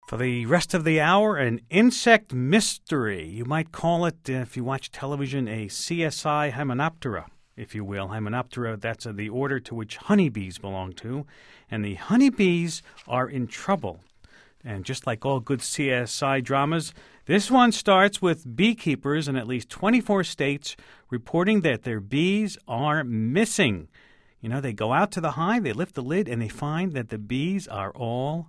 For the rest of the hour, an insect mystery. You might call it, if you watch television, a CSI Hymenoptera, if you will. Hymenoptera, that's the order to which honeybees belong to. And the honeybees are in trouble. And just like all good CSI dramas, this one starts with beekeepers in at least 24 states reporting that their bees are missing. You know, they go out to the hive, they lift the lid, and they find that the bees are all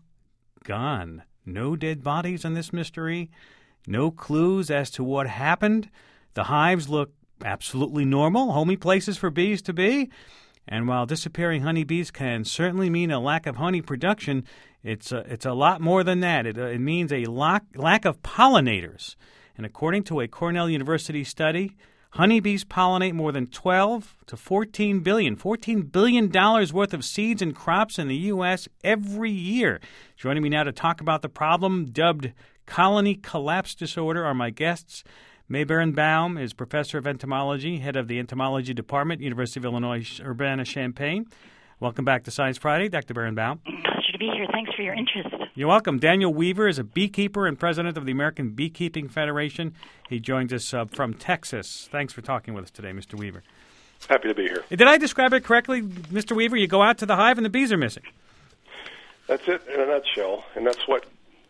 gone. No dead bodies in this mystery. No clues as to what happened. The hives look absolutely normal, homey places for bees to be. And while disappearing honeybees can certainly mean a lack of honey production, it's a lot more than that. It means a lack of pollinators. And according to a Cornell University study, honeybees pollinate more than 12 to $14 billion worth of seeds and crops in the U.S. every year. Joining me now to talk about the problem, dubbed colony collapse disorder, are my guests. May Berenbaum is professor of entomology, head of the entomology department, University of Illinois Urbana-Champaign. Welcome back to Science Friday, Dr. Berenbaum. Pleasure to be here. Thanks for your interest. You're welcome. Daniel Weaver is a beekeeper and president of the American Beekeeping Federation. He joins us from Texas. Thanks for talking with us today, Mr. Weaver. Happy to be here. Did I describe it correctly, Mr. Weaver? You go out to the hive and the bees are missing. That's it in a nutshell, and that's what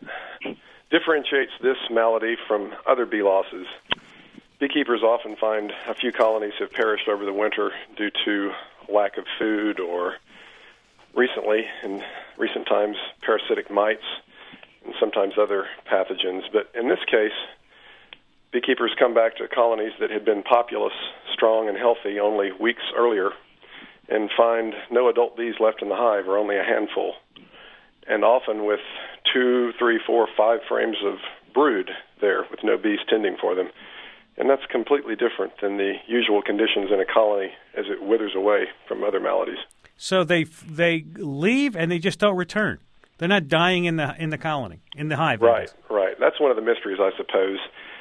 differentiates this malady from other bee losses. Beekeepers often find a few colonies have perished over the winter due to lack of food or recently, in recent times, parasitic mites and sometimes other pathogens. But in this case, beekeepers come back to colonies that had been populous, strong, and healthy only weeks earlier and find no adult bees left in the hive, or only a handful, and often with 2, 3, 4, 5 frames of brood there with no bees tending for them. And that's completely different than the usual conditions in a colony as it withers away from other maladies. So they leave and they just don't return. They're not dying in the colony, in the hive. Right. That's one of the mysteries, I suppose.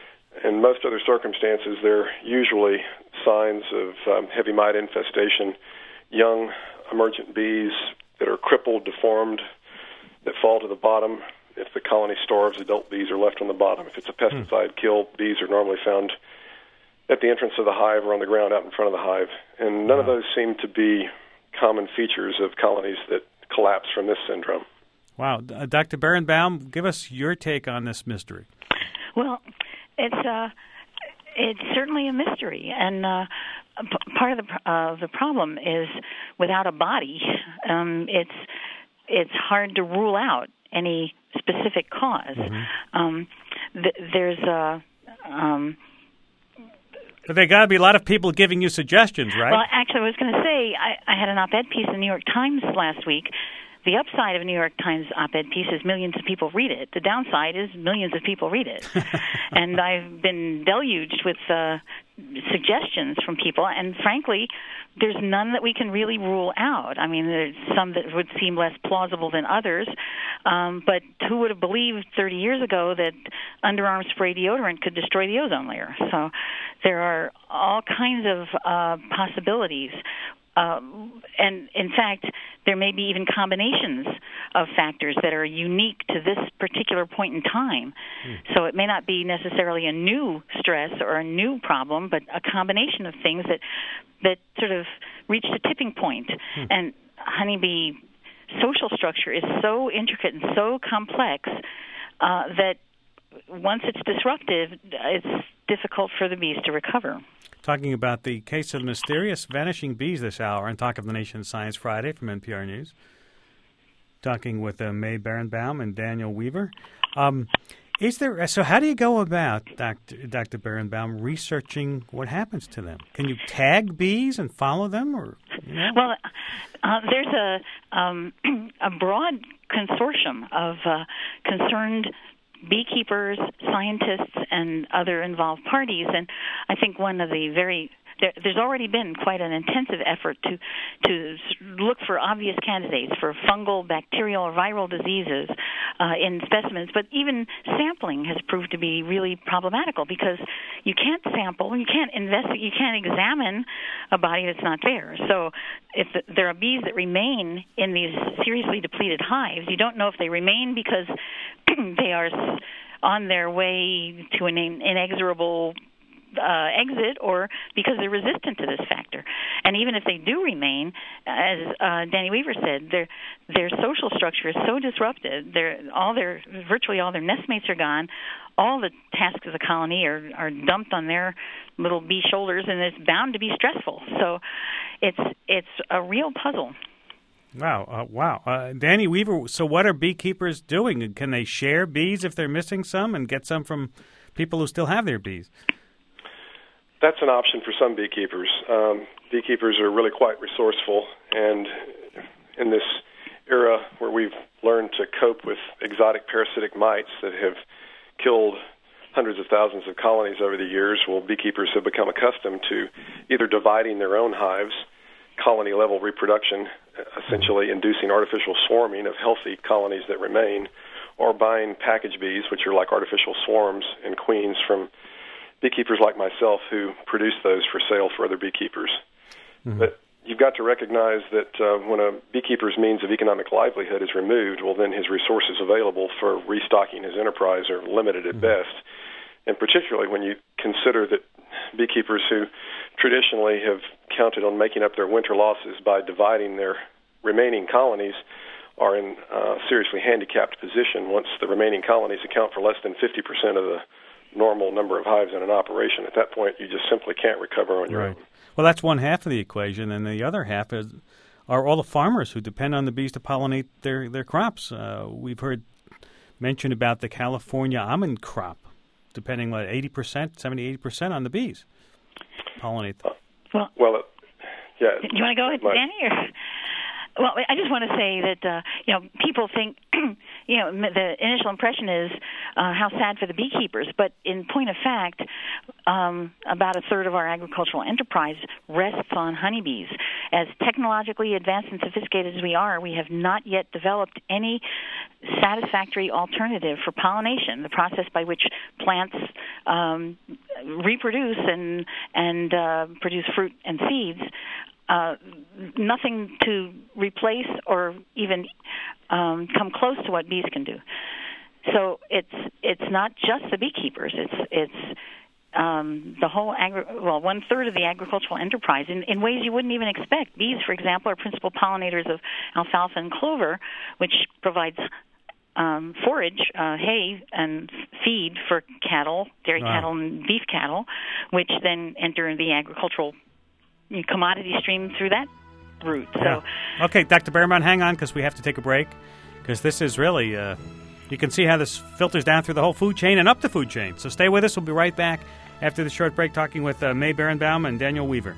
In most other circumstances, there are usually signs of heavy mite infestation, young emergent bees that are crippled, deformed, that fall to the bottom. If the colony starves, adult bees are left on the bottom. If it's a pesticide kill, bees are normally found at the entrance of the hive or on the ground out in front of the hive. And none of those seem to be common features of colonies that collapse from this syndrome. Wow. Dr. Berenbaum, give us your take on this mystery. Well, it's certainly a mystery, and part of the problem is without a body, it's hard to rule out any specific cause. There's But there got to be a lot of people giving you suggestions, right? Well, actually, I was going to say, I had an op-ed piece in the New York Times last week. The upside of a New York Times op-ed piece is millions of people read it. The downside is millions of people read it. And I've been deluged with suggestions from people, and frankly, there's none that we can really rule out. I mean, there's some that would seem less plausible than others, but who would have believed 30 years ago that underarm spray deodorant could destroy the ozone layer? So there are all kinds of possibilities. And in fact, there may be even combinations of factors that are unique to this particular point in time. So it may not be necessarily a new stress or a new problem, but a combination of things that sort of reached a tipping point. And honeybee social structure is so intricate and so complex that once it's disrupted, it's difficult for the bees to recover. Talking about the case of mysterious vanishing bees this hour on Talk of the Nation Science Friday from NPR News. Talking with May Berenbaum and Daniel Weaver. So how do you go about, Dr. Berenbaum, researching what happens to them? Can you tag bees and follow them? Or Well, there's a broad consortium of concerned beekeepers, scientists, and other involved parties. And I think one of the there's already been quite an intensive effort to look for obvious candidates for fungal, bacterial, or viral diseases in specimens. But even sampling has proved to be really problematical because you can't sample, you can't investigate, you can't examine a body that's not there. So if there are bees that remain in these seriously depleted hives, you don't know if they remain because they are on their way to an inexorable exit, or because they're resistant to this factor. And even if they do remain, as Danny Weaver said, their social structure is so disrupted. Virtually all their nestmates are gone. All the tasks of the colony are dumped on their little bee shoulders, and it's bound to be stressful. So it's a real puzzle. Wow. Danny Weaver, so what are beekeepers doing? Can they share bees if they're missing some and get some from people who still have their bees? That's an option for some beekeepers. Beekeepers are really quite resourceful, and in this era where we've learned to cope with exotic parasitic mites that have killed hundreds of thousands of colonies over the years, beekeepers have become accustomed to either dividing their own hives, colony-level reproduction, essentially inducing artificial swarming of healthy colonies that remain, or buying package bees, which are like artificial swarms and queens from beekeepers like myself who produce those for sale for other beekeepers. Mm-hmm. But you've got to recognize that when a beekeeper's means of economic livelihood is removed, then his resources available for restocking his enterprise are limited at best. And particularly when you consider that beekeepers who traditionally have counted on making up their winter losses by dividing their remaining colonies are in a seriously handicapped position once the remaining colonies account for less than 50% of the normal number of hives in an operation. At that point, you just simply can't recover on your own. Well, that's one half of the equation, and the other half are all the farmers who depend on the bees to pollinate their crops. We've heard mention about the California almond crop, depending 70-80% on the bees pollinate them. Yeah. Do you want to go ahead, Danny? Or? Well, I just want to say that people think the initial impression is how sad for the beekeepers, but in point of fact, about a third of our agricultural enterprise rests on honeybees. As technologically advanced and sophisticated as we are, we have not yet developed any satisfactory alternative for pollination, the process by which plants reproduce and produce fruit and seeds. Nothing to replace or even come close to what bees can do. So it's not just the beekeepers. It's the whole 1/3 of the agricultural enterprise in ways you wouldn't even expect. Bees, for example, are principal pollinators of alfalfa and clover, which provides forage, hay, and feed for cattle, dairy cattle, and beef cattle, which then enter the agricultural commodity stream through that route. So, okay, Dr. Berenbaum, hang on because we have to take a break because this is really, you can see how this filters down through the whole food chain and up the food chain. So stay with us. We'll be right back after the short break talking with May Berenbaum and Daniel Weaver.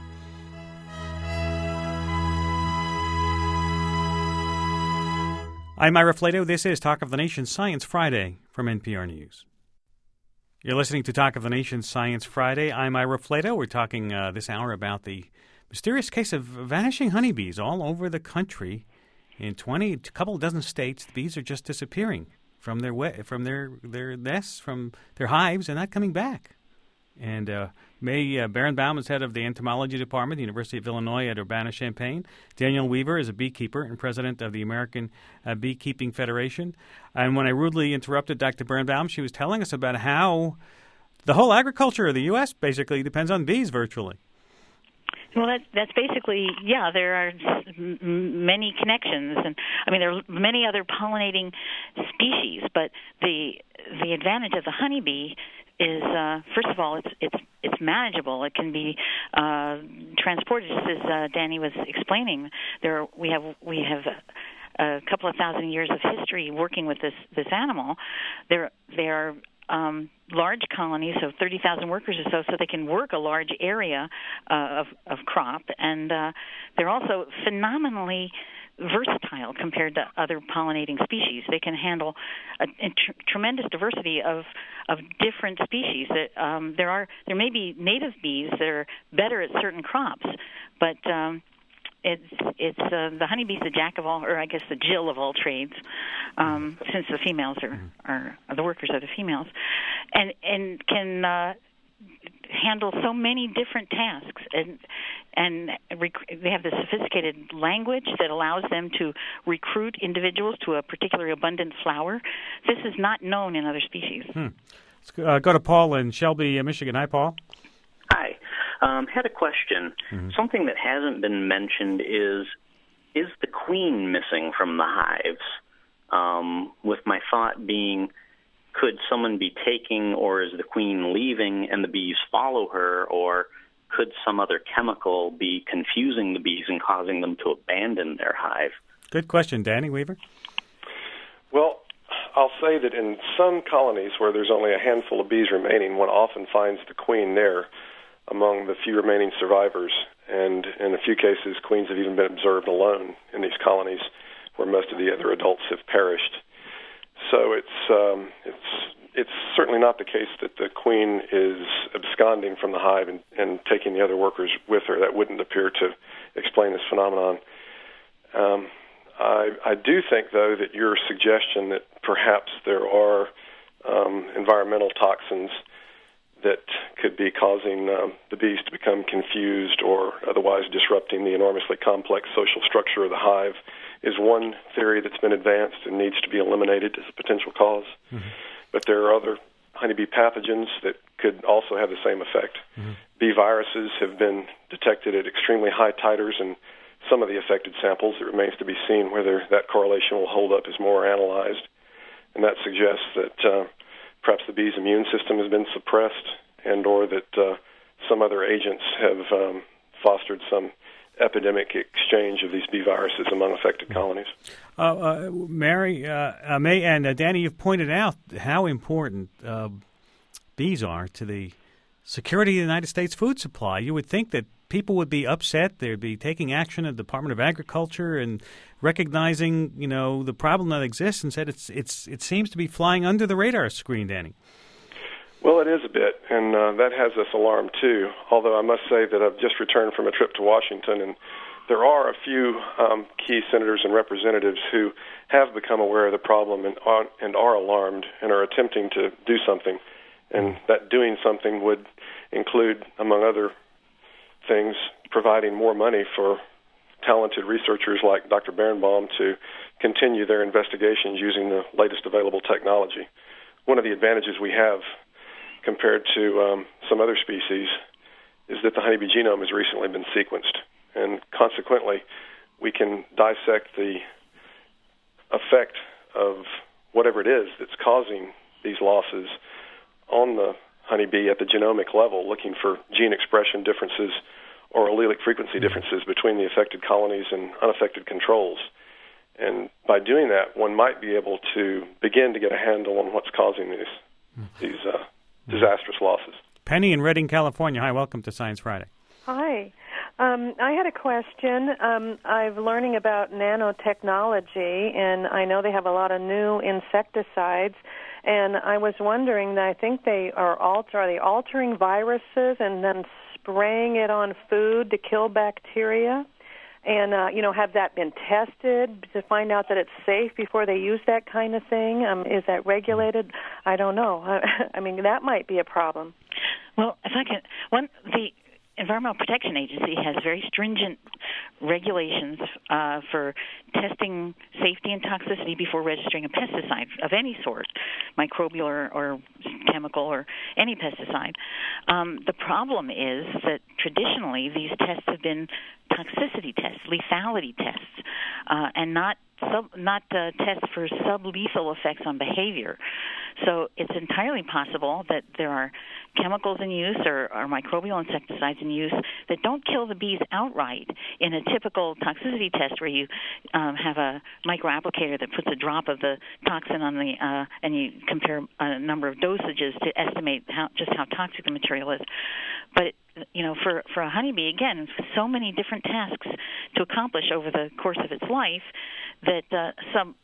I'm Ira Flato. This is Talk of the Nation Science Friday from NPR News. You're listening to Talk of the Nation Science Friday. I'm Ira Flato. We're talking this hour about the mysterious case of vanishing honeybees all over the country. In a couple dozen states, the bees are just disappearing from their nests, from their hives, and not coming back. And May Berenbaum is head of the entomology department at the University of Illinois at Urbana-Champaign. Daniel Weaver is a beekeeper and president of the American Beekeeping Federation. And when I rudely interrupted Dr. Berenbaum, she was telling us about how the whole agriculture of the U.S. basically depends on bees virtually. Well, that's basically, there are many connections, and I mean there are many other pollinating species, but the advantage of the honeybee is first of all it's manageable. It can be transported, just as Danny was explaining. We have a couple of thousand years of history working with this animal. There are large colonies of 30,000 workers or so they can work a large area of crop, and they're also phenomenally versatile compared to other pollinating species. They can handle a tremendous diversity of different species. That there may be native bees that are better at certain crops, but it's the honeybee's the jack of all, or I guess the Jill of all trades, since the females are the workers are the females, and can handle so many different tasks, and they have this sophisticated language that allows them to recruit individuals to a particularly abundant flower. This is not known in other species. Let's go to Paul in Shelby, Michigan. Hi, Paul. Hi. Had a question. Something that hasn't been mentioned is the queen missing from the hives? With my thought being, could someone be taking, or is the queen leaving and the bees follow her, or could some other chemical be confusing the bees and causing them to abandon their hive? Good question. Danny Weaver? Well, I'll say that in some colonies where there's only a handful of bees remaining, one often finds the queen there among the few remaining survivors. And in a few cases, queens have even been observed alone in these colonies where most of the other adults have perished. So it's certainly not the case that the queen is absconding from the hive and taking the other workers with her. That wouldn't appear to explain this phenomenon. I do think, though, that your suggestion that perhaps there are environmental toxins that could be causing the bees to become confused or otherwise disrupting the enormously complex social structure of the hive is one theory that's been advanced and needs to be eliminated as a potential cause. But there are other honeybee pathogens that could also have the same effect. Bee viruses have been detected at extremely high titers in some of the affected samples. It remains to be seen whether that correlation will hold up as more analyzed. And that suggests that perhaps the bee's immune system has been suppressed and or that some other agents have fostered some epidemic exchange of these bee viruses among affected colonies. Mary, May, and Danny, you've pointed out how important bees are to the security of the United States food supply. You would think that people would be upset. They'd be taking action at the Department of Agriculture and recognizing, the problem that exists, and said it seems to be flying under the radar screen, Danny. Well, it is a bit, and that has us alarmed, too, although I must say that I've just returned from a trip to Washington, and there are a few key senators and representatives who have become aware of the problem and are alarmed and are attempting to do something, and that doing something would include, among other things, providing more money for talented researchers like Dr. Birnbaum to continue their investigations using the latest available technology. One of the advantages we have compared to some other species is that the honeybee genome has recently been sequenced, and consequently we can dissect the effect of whatever it is that's causing these losses on the honeybee at the genomic level, looking for gene expression differences or allelic frequency differences between the affected colonies and unaffected controls. And by doing that, one might be able to begin to get a handle on what's causing these disastrous losses. Penny in Redding, California. Hi, welcome to Science Friday. Hi. I had a question. I'm learning about nanotechnology, and I know they have a lot of new insecticides. And I was wondering, I think they are they altering viruses and then spraying it on food to kill bacteria? And, have that been tested to find out that it's safe before they use that kind of thing? Is that regulated? I don't know. I mean, that might be a problem. Well, if I can, the Environmental Protection Agency has very stringent regulations for testing safety and toxicity before registering a pesticide of any sort, microbial or chemical or any pesticide. The problem is that traditionally these tests have been toxicity tests, lethality tests, and not tests for sublethal effects on behavior. So it's entirely possible that there are chemicals in use or microbial insecticides in use that don't kill the bees outright in a typical toxicity test where you have a microapplicator that puts a drop of the toxin on the and you compare a number of dosages to estimate how toxic the material is. But for a honeybee, again, so many different tasks to accomplish over the course of its life that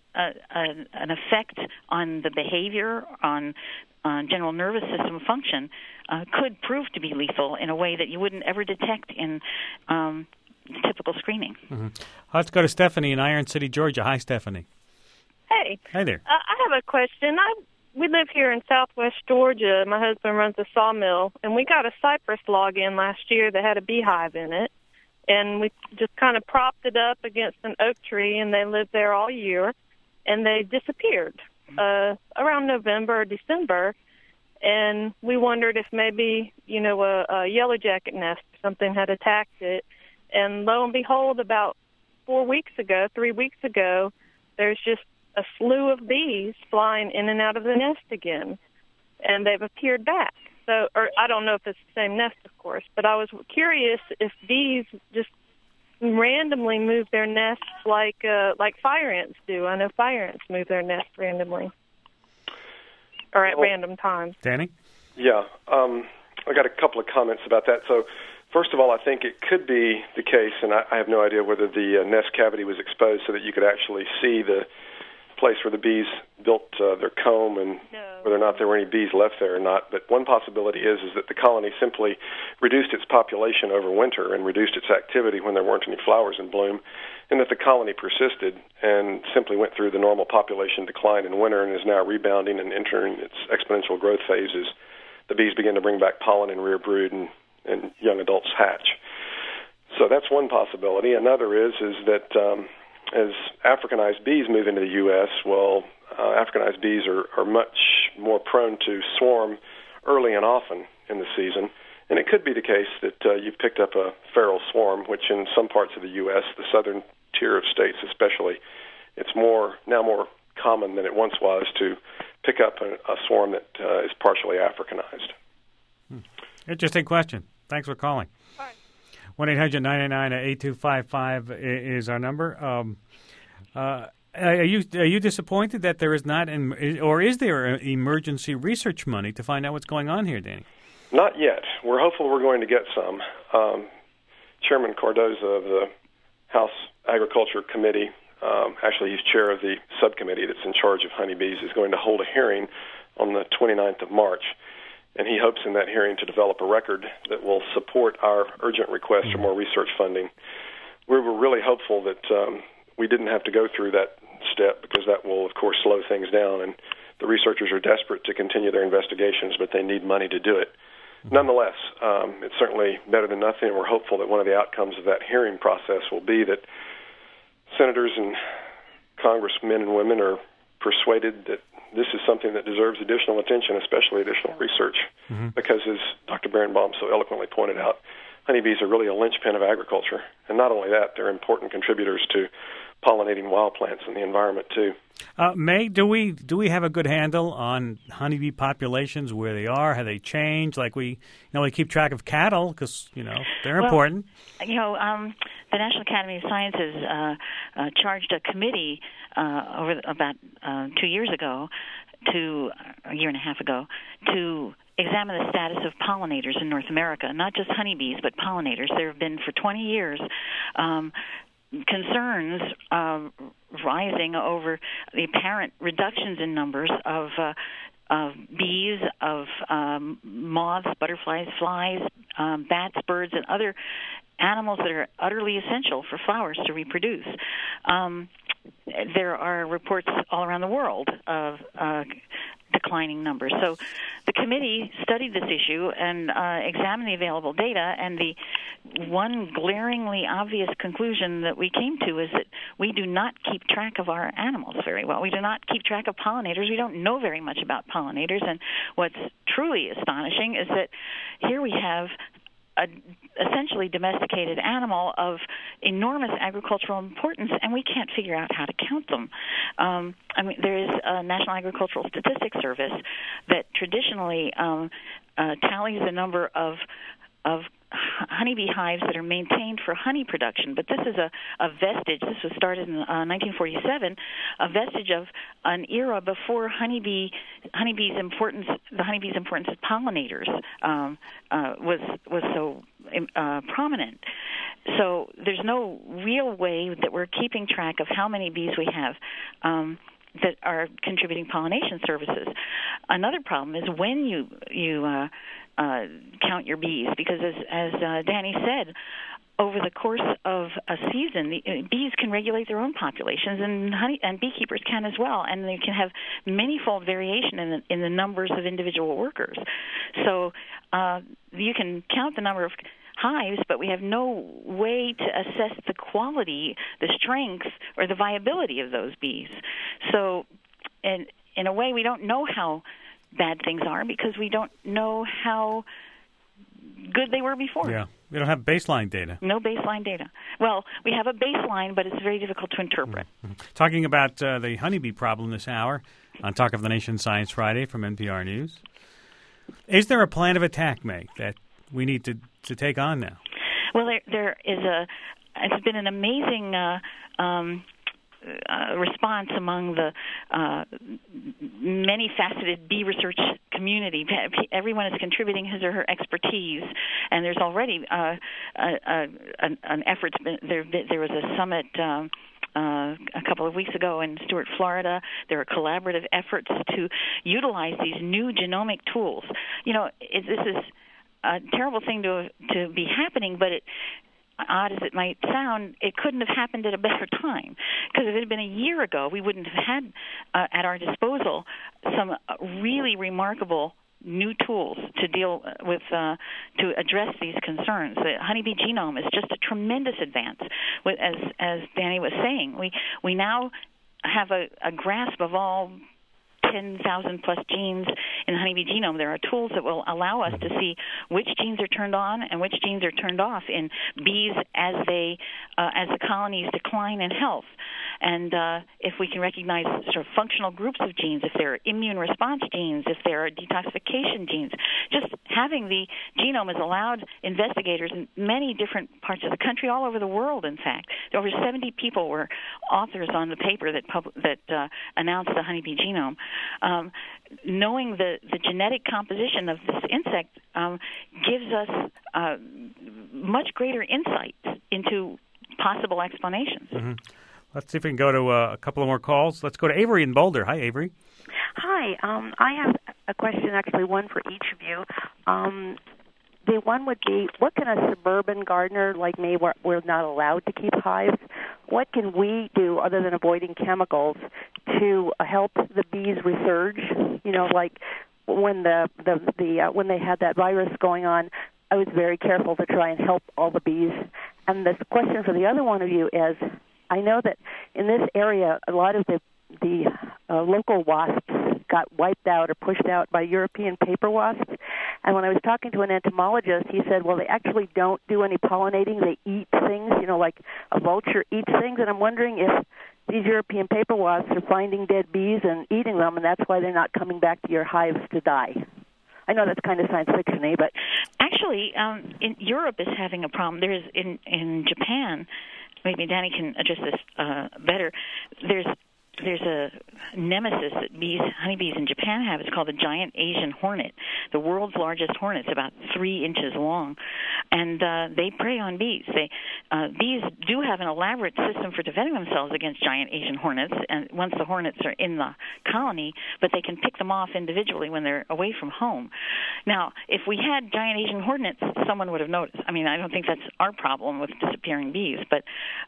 an effect on the behavior, on general nervous system function, could prove to be lethal in a way that you wouldn't ever detect in typical screening. Mm-hmm. Let's go to Stephanie in Iron City, Georgia. Hi, Stephanie. Hey. Hi there. I have a question. we live here in southwest Georgia. My husband runs a sawmill, and we got a cypress log in last year that had a beehive in it. And we just kind of propped it up against an oak tree, and they lived there all year. And they disappeared around November or December. And we wondered if maybe, a yellow jacket nest or something had attacked it. And lo and behold, about 3 weeks ago, there's just a slew of bees flying in and out of the nest again. And they've appeared back. So, or I don't know if it's the same nest, of course, but I was curious if bees just randomly move their nests like fire ants do. I know fire ants move their nests randomly or at random times. Danny? Yeah, I got a couple of comments about that. So, first of all, I think it could be the case, and I have no idea whether the nest cavity was exposed so that you could actually see the place where the bees built their comb and whether or not there were any bees left there or not. But one possibility is that the colony simply reduced its population over winter and reduced its activity when there weren't any flowers in bloom, and that the colony persisted and simply went through the normal population decline in winter and is now rebounding and entering its exponential growth phase as the bees begin to bring back pollen and rear brood and young adults hatch. So that's one possibility. Another is that as Africanized bees move into the U.S., Africanized bees are much more prone to swarm early and often in the season. And it could be the case that you've picked up a feral swarm, which in some parts of the U.S., the southern tier of states especially, it's now more common than it once was to pick up a swarm that is partially Africanized. Interesting question. Thanks for calling. 1-800-999-8255 is our number. Are you disappointed that there is not, or is there emergency research money to find out what's going on here, Danny? Not yet. We're hopeful we're going to get some. Chairman Cardoza of the House Agriculture Committee, actually he's chair of the subcommittee that's in charge of honeybees, is going to hold a hearing on the 29th of March. And he hopes in that hearing to develop a record that will support our urgent request for more research funding. We were really hopeful that we didn't have to go through that step because that will, of course, slow things down. And the researchers are desperate to continue their investigations, but they need money to do it. Nonetheless, it's certainly better than nothing, and we're hopeful that one of the outcomes of that hearing process will be that senators and congressmen and women are persuaded that this is something that deserves additional attention, especially additional research, because as Dr. Barenbaum so eloquently pointed out, honeybees are really a linchpin of agriculture. And not only that, they're important contributors to pollinating wild plants in the environment, too. May, do we have a good handle on honeybee populations, where they are? Have they changed? Like we keep track of cattle because, they're important. The National Academy of Sciences charged a committee over about 2 years ago, a year and a half ago, to examine the status of pollinators in North America, not just honeybees, but pollinators. There have been for 20 years concerns rising over the apparent reductions in numbers of bees, of moths, butterflies, flies, bats, birds, and other animals that are utterly essential for flowers to reproduce. There are reports all around the world of declining numbers. So the committee studied this issue and examined the available data, and the one glaringly obvious conclusion that we came to is that we do not keep track of our animals very well. We do not keep track of pollinators. We don't know very much about pollinators, and what's truly astonishing is that here we have an essentially domesticated animal of enormous agricultural importance, and we can't figure out how to count them. There is a National Agricultural Statistics Service that traditionally tallies the number of honeybee hives that are maintained for honey production, but this is a vestige. This was started in 1947, a vestige of an era before the honeybees' importance as pollinators was so prominent. So there's no real way that we're keeping track of how many bees we have that are contributing pollination services. Another problem is when you count your bees, because as Danny said, over the course of a season, the bees can regulate their own populations, and beekeepers can as well, and they can have many-fold variation in the numbers of individual workers. So you can count the number of hives, but we have no way to assess the quality, the strength, or the viability of those bees. So in a way, we don't know how bad things are because we don't know how good they were before. Yeah, we don't have baseline data. No baseline data. Well, we have a baseline, but it's very difficult to interpret. Mm-hmm. Talking about the honeybee problem this hour on Talk of the Nation Science Friday from NPR News. Is there a plan of attack, Meg, that we need to take on now? Well, there is it's been an amazing response among the many-faceted bee research community. Everyone is contributing his or her expertise, and there's already an effort. There was a summit a couple of weeks ago in Stuart, Florida. There are collaborative efforts to utilize these new genomic tools. This is a terrible thing to be happening, but odd as it might sound, it couldn't have happened at a better time. Because if it had been a year ago, we wouldn't have had at our disposal some really remarkable new tools to deal with, to address these concerns. The honeybee genome is just a tremendous advance. As Danny was saying, we now have a grasp of all 10,000 plus genes in the honeybee genome. There are tools that will allow us to see which genes are turned on and which genes are turned off in bees as the colonies decline in health. And if we can recognize sort of functional groups of genes, if there are immune response genes, if there are detoxification genes, just having the genome has allowed investigators in many different parts of the country, all over the world, in fact. Over 70 people were authors on the paper that announced the honeybee genome. Knowing the genetic composition of this insect gives us much greater insight into possible explanations. Mm-hmm. Let's see if we can go to a couple of more calls. Let's go to Avery in Boulder. Hi, Avery. Hi. I have a question, actually, one for each of you. The one would be, what can a suburban gardener like me, we're not allowed to keep hives, what can we do other than avoiding chemicals to help the bees resurge? Like when when they had that virus going on, I was very careful to try and help all the bees. And this question for the other one of you is, I know that in this area, a lot of the local wasps got wiped out or pushed out by European paper wasps. And when I was talking to an entomologist, he said, well, they actually don't do any pollinating. They eat things, like a vulture eats things. And I'm wondering if these European paper wasps are finding dead bees and eating them, and that's why they're not coming back to your hives to die. I know that's kind of science fiction-y, but... Actually, in Europe is having a problem. There's in Japan, maybe Danny can address this better, there's a nemesis that honeybees in Japan have. It's called the giant Asian hornet, the world's largest hornet. It's about 3 inches long, and they prey on bees. Bees do have an elaborate system for defending themselves against giant Asian hornets, and once the hornets are in the colony, but they can pick them off individually when they're away from home. Now, if we had giant Asian hornets, someone would have noticed. I mean, I don't think that's our problem with disappearing bees, but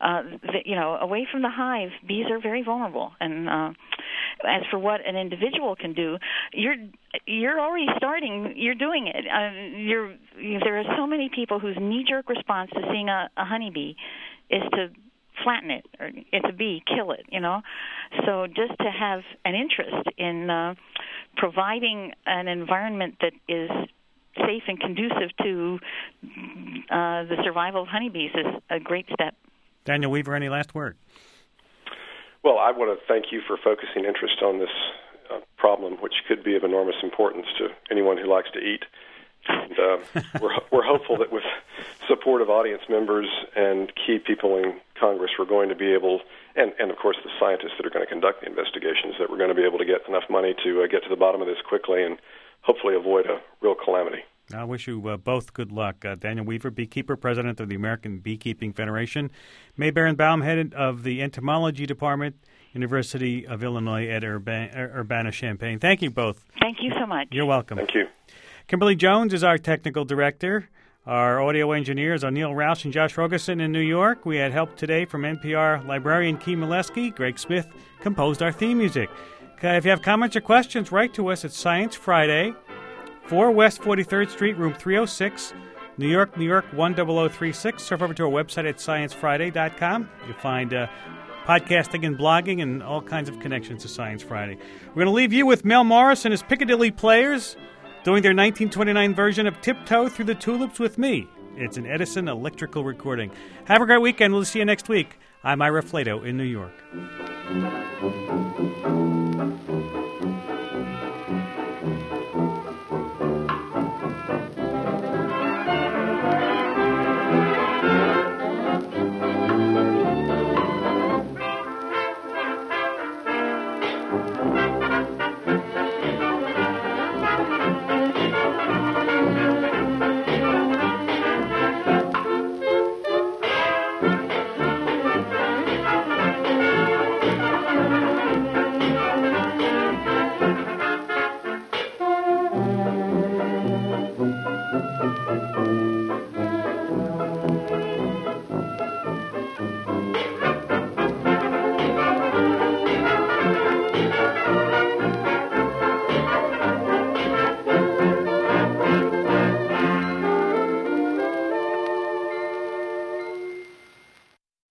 away from the hive, bees are very vulnerable. And as for what an individual can do, you're already starting. You're doing it. There are so many people whose knee-jerk response to seeing a honeybee is to flatten it, or it's a bee, kill it. So just to have an interest in providing an environment that is safe and conducive to the survival of honeybees is a great step. Daniel Weaver, any last word? Well, I want to thank you for focusing interest on this problem, which could be of enormous importance to anyone who likes to eat. And we're hopeful that with support of audience members and key people in Congress, we're going to be able, and of course the scientists that are going to conduct the investigations, that we're going to be able to get enough money to get to the bottom of this quickly and hopefully avoid a real calamity. I wish you both good luck. Daniel Weaver, beekeeper, president of the American Beekeeping Federation. May Berenbaum, head of the entomology department, University of Illinois at Urbana-Champaign. Thank you both. Thank you so much. You're welcome. Thank you. Kimberly Jones is our technical director. Our audio engineers are Neil Roush and Josh Rogerson in New York. We had help today from NPR librarian Key Molesky. Greg Smith composed our theme music. If you have comments or questions, write to us at Science Friday, 4 West 43rd Street, room 306, New York, 10036. Surf over to our website at sciencefriday.com. You'll find podcasting and blogging and all kinds of connections to Science Friday. We're going to leave you with Mel Morris and his Piccadilly Players doing their 1929 version of Tiptoe Through the Tulips with Me. It's an Edison electrical recording. Have a great weekend. We'll see you next week. I'm Ira Flato in New York.